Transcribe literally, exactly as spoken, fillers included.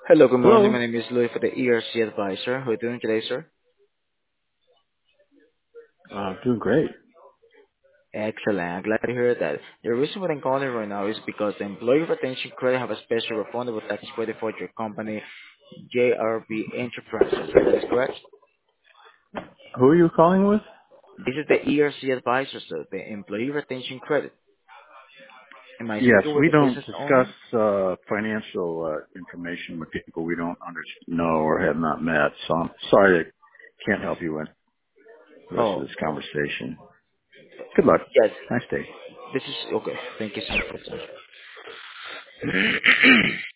Hello, good morning. Hello. My name is Louis for the E R C Advisor. How are you doing today, sir? Uh, doing great. Excellent. I'm glad to hear that. The reason why I'm calling right now is because the Employee Retention Credit have a special refundable tax credit for your company, J R B Enterprises. That is correct? Who are you calling with? This is the E R C Advisor, sir, the Employee Retention Credit. Am I Yes, speaking with we the don't business discuss owner? uh, financial uh, information with people we don't under- know or have not met. So I'm sorry I can't help you with the rest of Oh, this conversation. Good luck. yes. Nice day. This is okay. Thank you so much for your time.